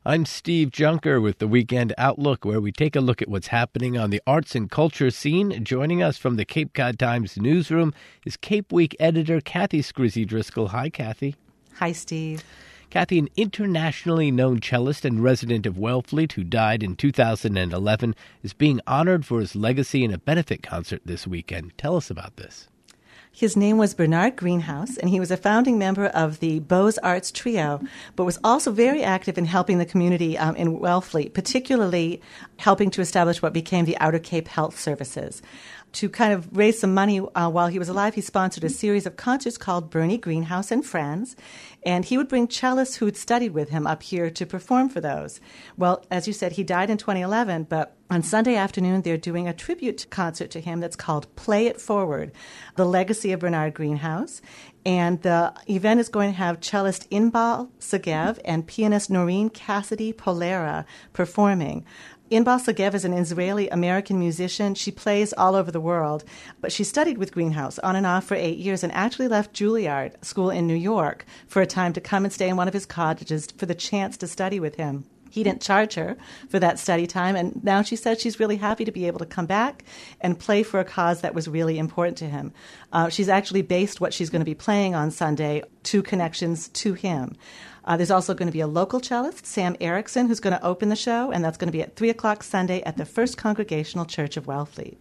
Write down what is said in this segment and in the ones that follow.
I'm Steve Junker with the Weekend Outlook, where we take a look at what's happening on the arts and culture scene. Joining us from the Cape Cod Times newsroom is Cape Week editor Kathy Scrizzy Driscoll. Hi, Kathy. Hi, Steve. Kathy, an internationally known cellist and resident of Wellfleet who died in 2011, is being honored for his legacy in a benefit concert this weekend. Tell us about this. His name was Bernard Greenhouse, and he was a founding member of the Beaux-Arts Trio, but was also very active in helping the community in Wellfleet, particularly helping to establish what became the Outer Cape Health Services. To kind of raise some money while he was alive, he sponsored a series of concerts called Bernie Greenhouse and Friends, and he would bring cellists who had studied with him up here to perform for those. Well, as you said, he died in 2011, but on Sunday afternoon, they're doing a tribute concert to him that's called Play It Forward, The Legacy of Bernard Greenhouse. And the event is going to have cellist Inbal Segev and pianist Noreen Cassidy Polera performing. Inbal Segev is an Israeli-American musician. She plays all over the world, but she studied with Greenhouse on and off for 8 years and actually left Juilliard School in New York for a time to come and stay in one of his cottages for the chance to study with him. He didn't charge her for that study time, and now she says she's really happy to be able to come back and play for a cause that was really important to him. She's actually based what she's going to be playing on Sunday to connections to him. There's also going to be a local cellist, Sam Erickson, who's going to open the show, and that's going to be at 3 o'clock Sunday at the First Congregational Church of Wellfleet.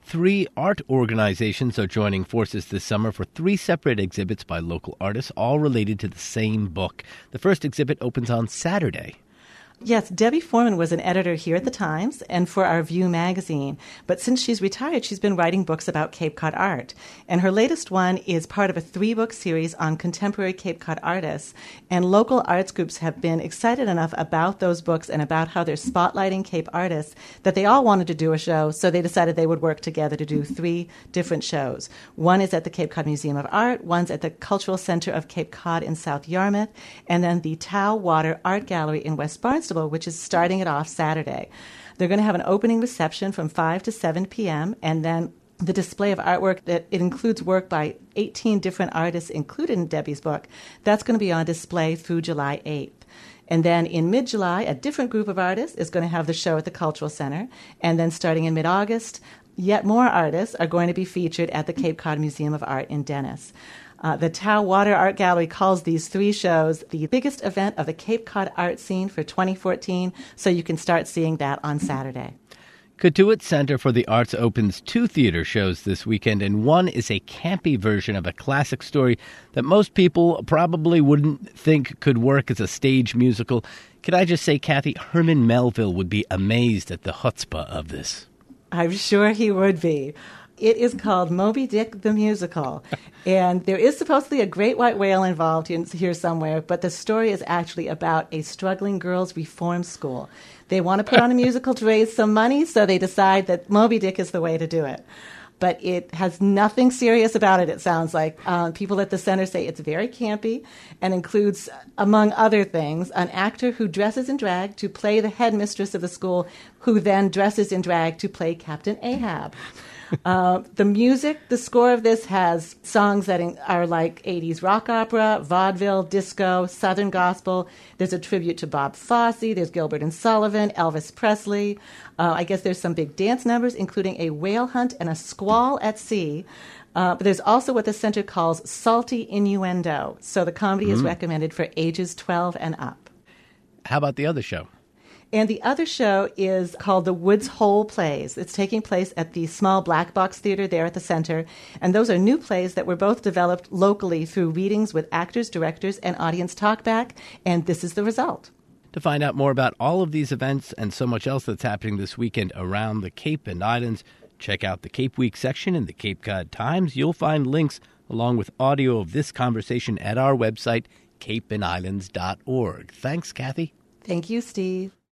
3 art organizations are joining forces this summer for 3 separate exhibits by local artists, all related to the same book. The first exhibit opens on Saturday. Yes, Debbie Foreman was an editor here at the Times and for our View magazine. But since she's retired, she's been writing books about Cape Cod art. And her latest one is part of a 3-book series on contemporary Cape Cod artists. And local arts groups have been excited enough about those books and about how they're spotlighting Cape artists that they all wanted to do a show, so they decided they would work together to do 3 different shows. One is at the Cape Cod Museum of Art, one's at the Cultural Center of Cape Cod in South Yarmouth, and then the Tau Water Art Gallery in West Barnstable, which is starting it off Saturday. They're going to have an opening reception from 5 to 7 p.m., and then the display of artwork, that it includes work by 18 different artists included in Debbie's book. That's going to be on display through July 8th. And then in mid-July, a different group of artists is going to have the show at the Cultural Center. And then starting in mid-August, yet more artists are going to be featured at the Cape Cod Museum of Art in Dennis. The Tau Water Art Gallery calls these 3 shows the biggest event of the Cape Cod art scene for 2014, so you can start seeing that on Saturday. Cotuit Center for the Arts opens 2 theater shows this weekend, and one is a campy version of a classic story that most people probably wouldn't think could work as a stage musical. Can I just say, Kathy, Herman Melville would be amazed at the chutzpah of this. I'm sure he would be. It is called Moby Dick the Musical, and there is supposedly a great white whale involved here somewhere, but the story is actually about a struggling girls' reform school. They want to put on a musical to raise some money, so they decide that Moby Dick is the way to do it. But it has nothing serious about it, it sounds like. People at the center say it's very campy and includes, among other things, an actor who dresses in drag to play the headmistress of the school, who then dresses in drag to play Captain Ahab. The music, the score of this has songs that are like 80s rock opera, vaudeville, disco, southern gospel. There's a tribute to Bob Fosse. There's Gilbert and Sullivan, Elvis Presley. I guess there's some big dance numbers, including a whale hunt and a squall at sea. But there's also what the center calls salty innuendo. So the comedy is recommended for ages 12 and up. How about the other show? And the other show is called the Woods Hole Plays. It's taking place at the small Black Box Theater there at the center. And those are new plays that were both developed locally through readings with actors, directors, and audience talkback. And this is the result. To find out more about all of these events and so much else that's happening this weekend around the Cape and Islands, check out the Cape Week section in the Cape Cod Times. You'll find links along with audio of this conversation at our website, capeandislands.org. Thanks, Kathy. Thank you, Steve.